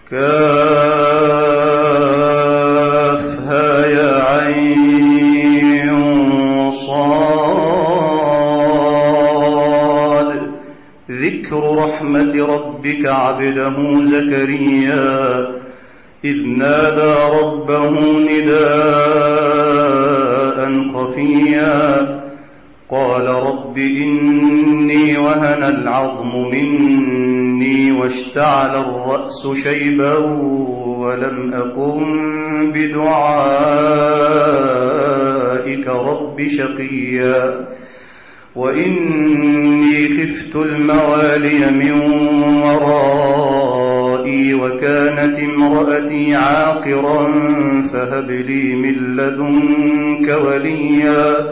كافها يا عين صاد. ذكر رحمة ربك عبده زكريا إذ نادى ربه نداء خفيا قال رب إني وهن العظم مني واشتعل الرأس شيبا ولم أكن بدعائك رب شقيا وإني خفت الموالي من ورائي وكانت امرأتي عاقرا فهب لي من لدنك وليا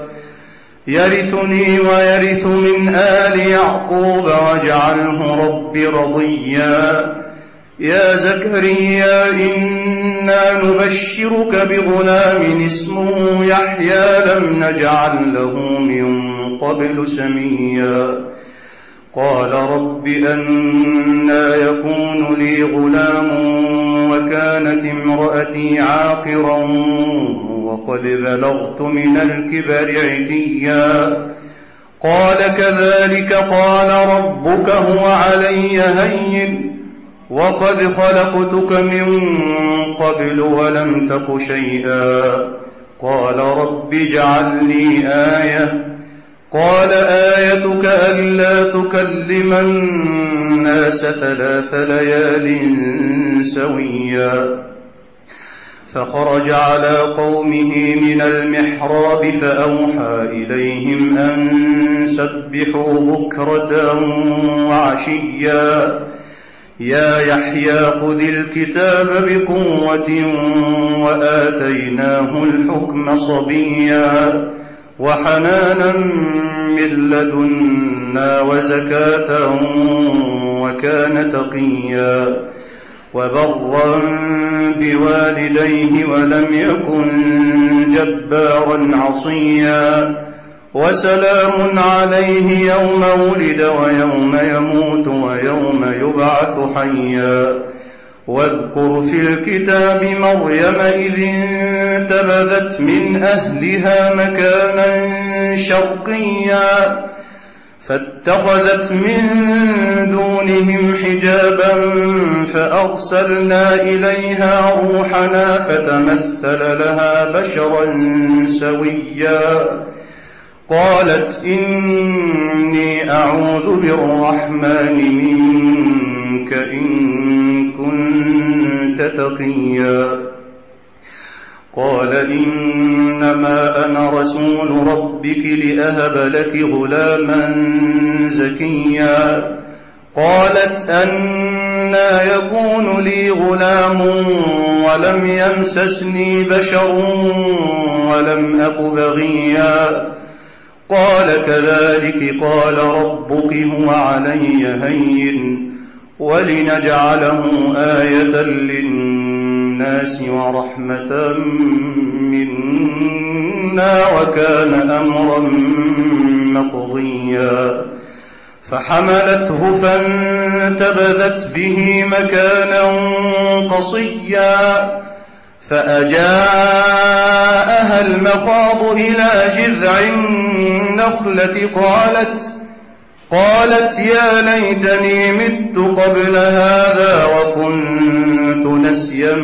يرثني ويرث من آل يعقوب واجعله رب رضيا. يا زكريا إنا نبشرك بغلام اسمه يحيى لم نجعل له من قبل سميا. قال رب أنى يكون لي غلام وكانت امرأتي عاقرا وقد بلغت من الكبر عتيا. قال كذلك قال ربك هو علي هين وقد خلقتك من قبل ولم تك شيئا. قال رب اجعل لي آية. قال آيتك ألا تكلم الناس 3 ليال سويا. فخرج على قومه من المحراب فأوحى إليهم أن سبحوا بكرة وعشيا. يا يحيى خذ الكتاب بقوة وآتيناه الحكم صبيا وحنانا من لدنا وزكاة وكان تقيا وبرا بوالديه ولم يكن جبارا عصيا. وسلام عليه يوم ولد ويوم يموت ويوم يبعث حيا. واذكر في الكتاب مريم إذ انتبذت من أهلها مكانا شرقيا فاتخذت من دونهم حجابا فأرسلنا إليها روحنا فتمثل لها بشرا سويا. قالت إني أعوذ بالرحمن منك إن كنت تقيا. قال إنما أنا رسول ربك لأهب لك غلاما زكيا. قالت أنى يكون لي غلام ولم يمسسني بشر ولم أك بغيا. قال كذلك قال ربك هو علي هين ولنجعله آية للناس ورحمة منا وكان أمرا مقضيا. فحملته فانتبذت به مكانا قصيا فأجاءها المخاض إلى جذع النخلة قالت يا ليتني مت قبل هذا وكنت نسيا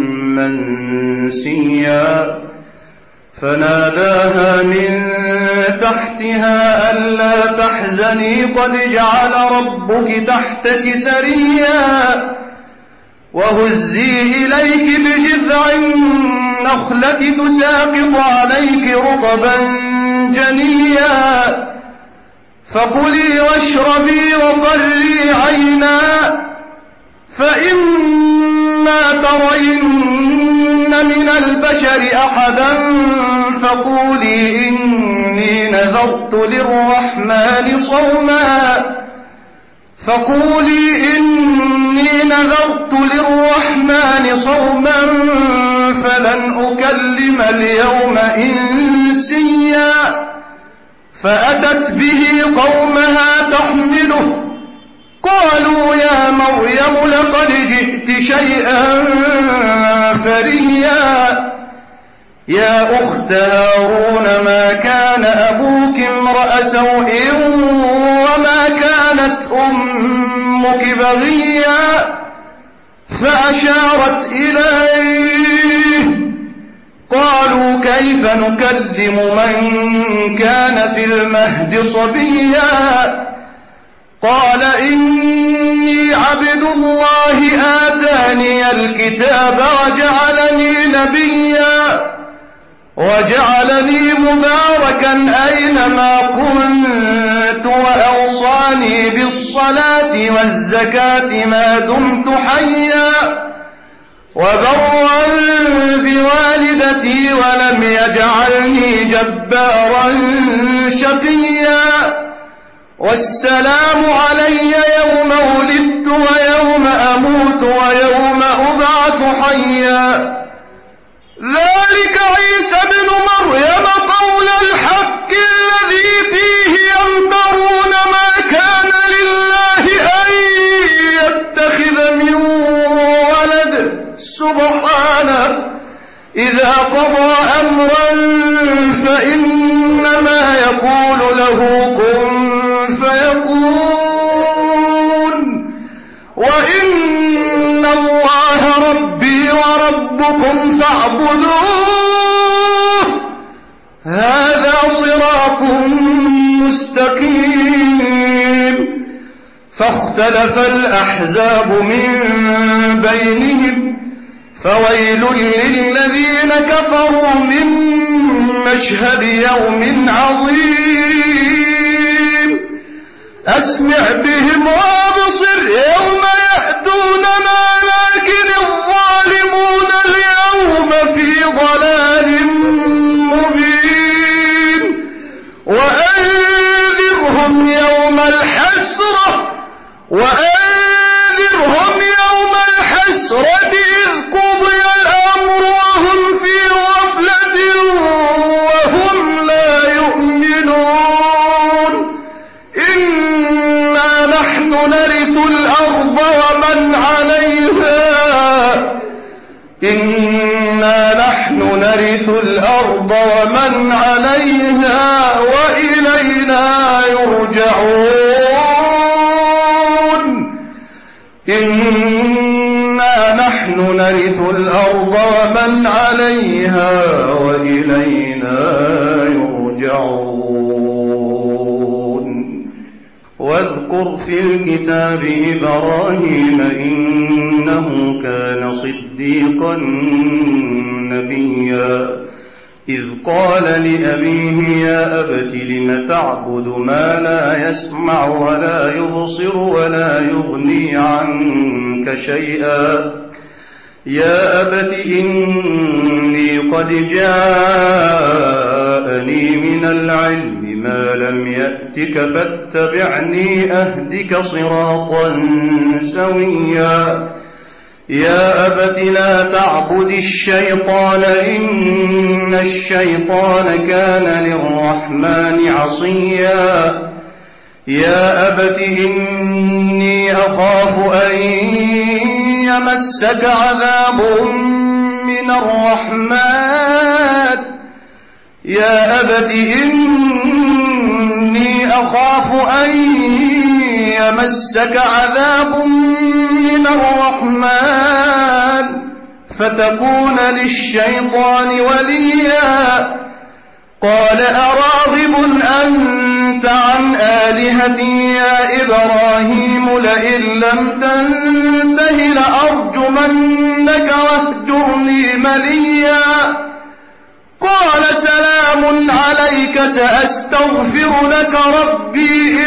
منسيا. فناداها من تحتها ألا تحزني قد جعل ربك تحتك سريا وهزي إليك بجذع النخلة تساقط عليك رطبا جنيا. فكلي واشربي وقري عينا فإما ترين من البشر أحدا فقولي إني نذرت للرحمن صوما فلن أكلم اليوم إنسيا. فأتت به قومها تحمله قالوا يا مريم لقد جئت شيئا زكريا يا أخت هارون ما كان أبوك امرأ سوء وما كانت أمك بغيا فأشارت إليه قالوا كيف نكلم من كان في المهد صبيا قال إني عبد الله آتاني الكتاب وجعلني مباركا أينما كنت وأوصاني بالصلاة والزكاة ما دمت حيا وبرا بوالدتي ولم يجعلني جبارا شقيا والسلام علي يوم ولدت ويوم أموت ويوم أبعث حيا ذلك عيسى بن مريم قول الحق الذي فيه يمترون ما كان لله أن يتخذ من ولد سبحانه إذا قضى أمرا فإنما يقول له كن فيكون وإن الله ربي وربكم فاعبدوه هذا صراط مستقيم فاختلف الأحزاب من بينهم فويل للذين كفروا من مشهد يوم عظيم أسمع بهم وأبصر يوم يأتوننا لكن الظالمون اليوم في ضلال مبين وأنذرهم يوم الحسرة إذ قضي الأمر وهم في غفلة وهم لا يؤمنون إنا نحن نرث الأرض ومن عليها وإلينا يرجعون إنا نحن نرث الأرض ومن عليها وإلينا يرجعون واذكر في الكتاب إبراهيم إنه كان صديقا نبيا إذ قال لأبيه يا أبت لم تعبد ما لا يسمع ولا يبصر ولا يغني عنك شيئا يا أبت إني قد جاءني من العلم ما لم يأتك فاتبعني أهدك صراطا سويا يا أبت لا تعبد الشيطان إن الشيطان كان للرحمن عصيا يا أبت إني أخاف أن يمسك عذاب من الرحمن يا أبت إني أخاف أن يمسك عذاب من الرحمن فتكون للشيطان وليا قال أراغب أنت عن آلهتي يا إبراهيم لئن لم تنته لأرجمنك واهجرني مليا قال سلام عليك سأستغفر لك ربي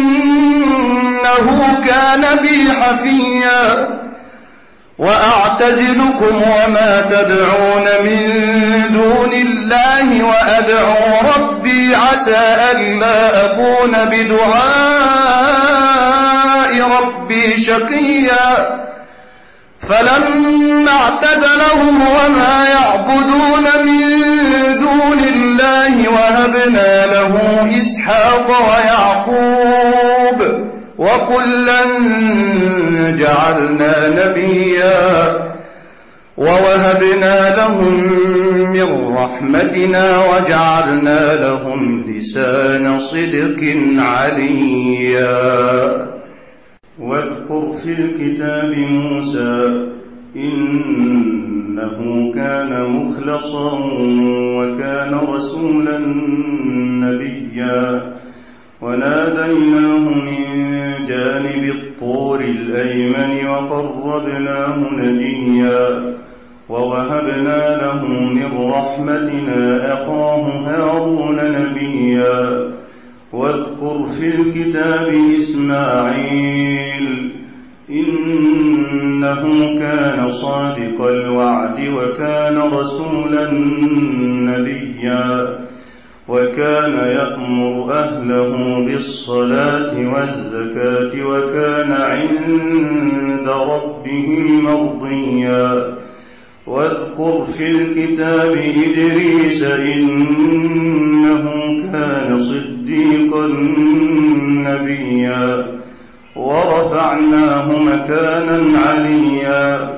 إنه كان بي حفيا وأعتزلكم وما تدعون من دون الله وأدعو ربي عسى ألا أكون بدعاء ربي شقيا فلما اعتزلهم وما يعبدون من دون الله وهبنا له إسحاق ويعقوب وكلا جعلنا نبيا ووهبنا ووهبنا لهم من رحمتنا وجعلنا لهم لسان صدق عليا. واذكر في الكتاب موسى إنه كان مخلصا وكان رسولا نبيا وناديناه من جانب الطور الأيمن وقربناه نجيا ووهبنا له من رحمتنا أخاه هارون نبيا. واذكر في الكتاب إسماعيل إنه كان صادق الوعد وكان رسولا نبيا وكان يأمر أهله بالصلاة والزكاة وكان عند ربه مرضيا. واذكر في الكتاب إدريس إنه كان صديقا نبيا ورفعناه مكانا عليا.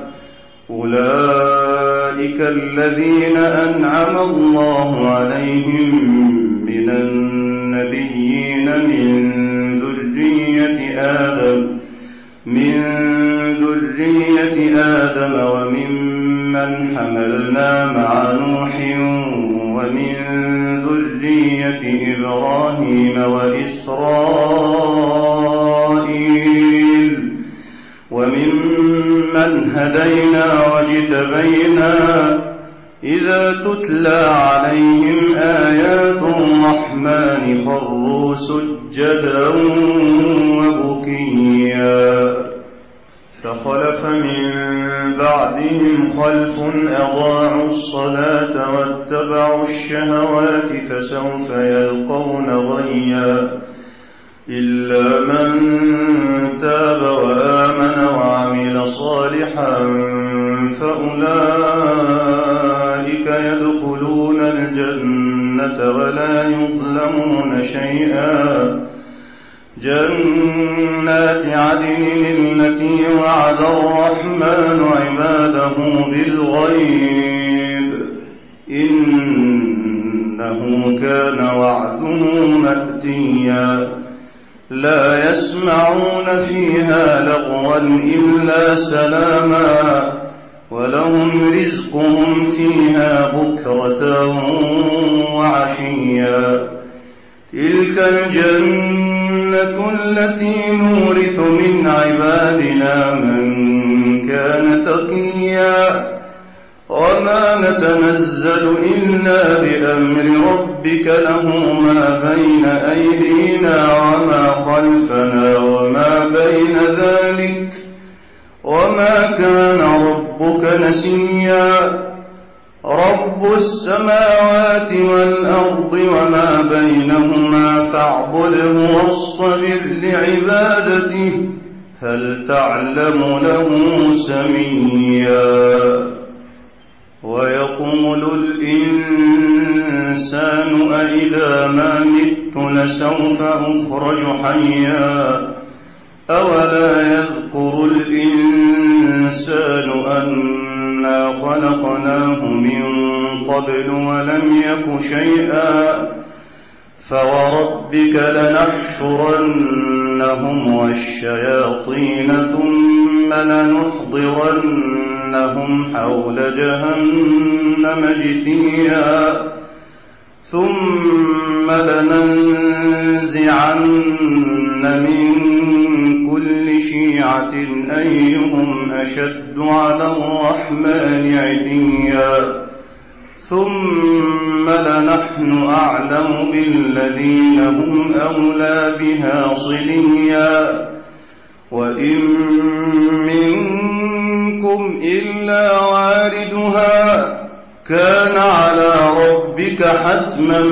أولئك الذين أنعم الله عليهم من النبيين من ذرية آدم وممن حملنا مع نوح ومن ذرية إبراهيم وإسرائيل وممن هدينا واجتبينا إذا تتلى عليهم آيات الرحمن خروا سجدا وبكيا. فخلف من بعدهم خلف أضاعوا الصلاة واتبعوا الشهوات فسوف يلقون غيا. إلا من تاب وآمن وعمل صالحا فأولئك يدخلون الجنة ولا يظلمون شيئا. جنات عدن التي وعد الرحمن عباده بالغيب إنه كان وعده مأتيا. لا يسمعون فيها لغوا إلا سلاما ولهم رزقهم فيها بكرة وعشيا. تلك الجنة التي نورث من عبادنا من كان تقيا وما نتنزل إلا بأمر ربك له ما بين أيدينا وما خلفنا وما بين ذلك وما كان ربك نسيا. رب السماوات والأرض وما بينهما فاعبده واصطبر لعبادته هل تعلم له سميا. ويقول الإنسان أإذا ما مت لسوف أخرج حيا. أولا يذكر الإنسان أنا خلقناه من قبل ولم يك شيئا. فوربك لنحشرنهم والشياطين ثم لنحضرنهم حول جهنم جثيا. ثم لننزعن من كل شيعة أيهم أشد على الرحمن عتيا. ثم لنحن أعلم بالذين هم أولى بها صليا. وإن منكم إلا واردها كان على ربك حتما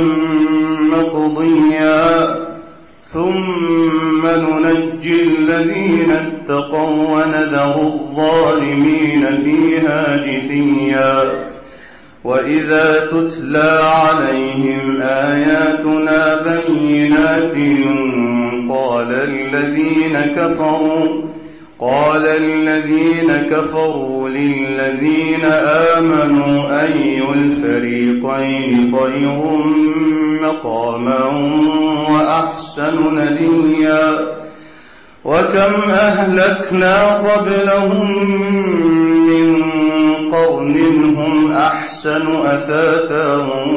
مقضيا. ثم ننجي الذين اتقوا ونذر الظالمين فيها جثيا. وإذا تتلى عليهم آياتنا بينات قال قال الذين كفروا للذين آمنوا أي الفريقين خير مقاما وأحسن نديا وكم أهلكنا قبلهم من قرن هم أحسن أثاثا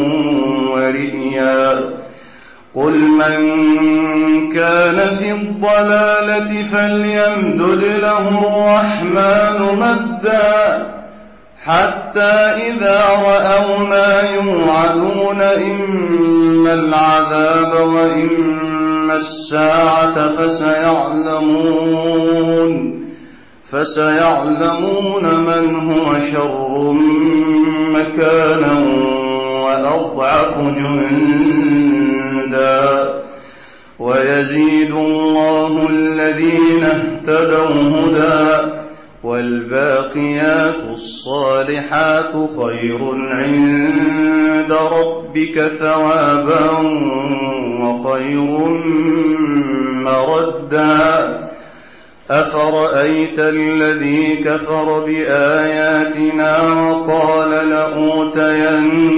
ورئيا قل من كان في الضلالة فليمدد له الرحمن مدا حتى إذا رأوا ما يوعدون إما العذاب وإما الساعة فسيعلمون من هو شر مكانا وأضعف جندا ويزيد الله الذين اهتدوا هدى والباقيات الصالحات خير عند ربك ثوابا وخير مردا أفرأيت الذي كفر بآياتنا وقال لأوتين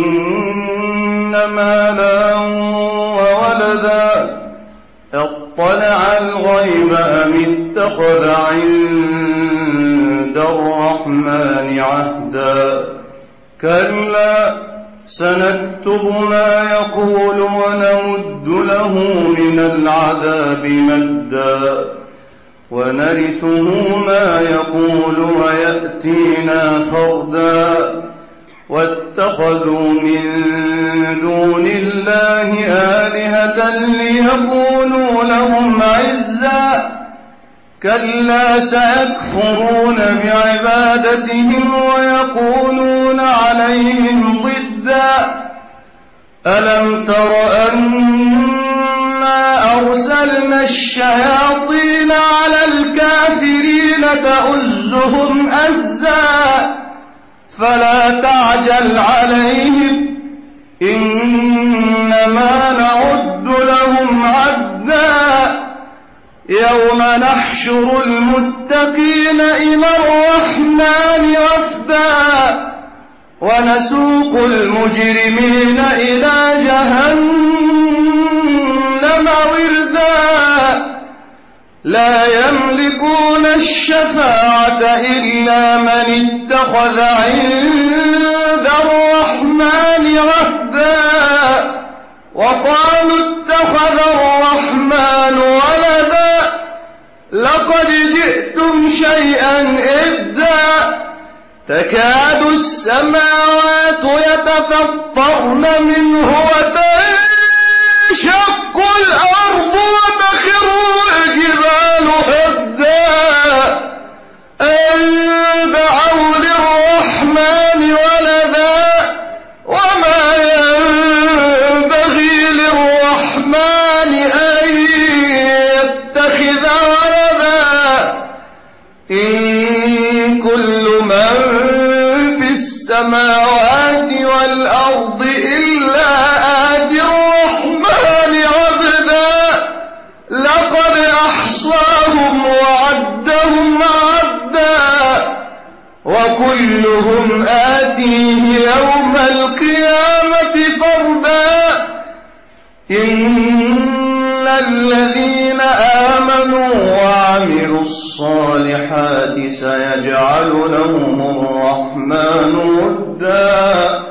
مالا وولدا اطلع الغيب أم اتخذ عند الرحمن عهدا كلا سنكتب ما يقول ونمد له من العذاب مدا ونرثه ما يقول ويأتينا فردا واتخذوا من دون الله آلهة ليكونوا لهم عزا كلا سيكفرون بعبادتهم ويكونون عليهم ضدا ألم تر أنا أرسلنا الشياطين على الكافرين تؤزهم أزا فلا تعجل عليهم إنما نعد لهم عدا يوم نحشر المتقين إلى الرحمن وفدا ونسوق المجرمين إلى جهنم وردا لا يملكون الشفاعة إلا من اتخذ عند الرحمن عهدا وقالوا اتخذ الرحمن ولدا لقد جئتم شيئا إدا تكاد السماوات يتفطرن منه وتنشق الأرض وتخر الجبال هدا أن دعوا للرحمن ولدا وما ينبغي للرحمن أن يتخذ ولدا إن كل من في السماوات والأرض إلا آتي الرحمن عبدا لقد أحصاهم وعدهم عدا وكلهم آتيه يوم القيامة فردا إن الذين آمنوا وعملوا الصالحات سيجعل لهم الرحمن ودا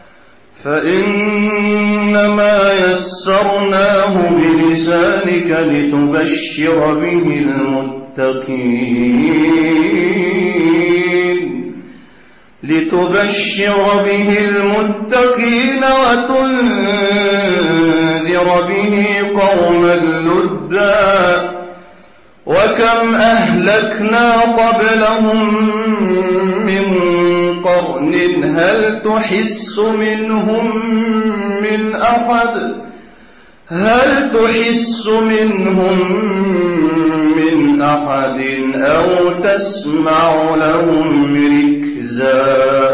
فإنما يسرناه بلسانك لتبشر به المتقين وتنذر به قوما لدا وكم أهلكنا قبلهم من قرن هل تحس منهم من أحد أو تسمع لهم ركزا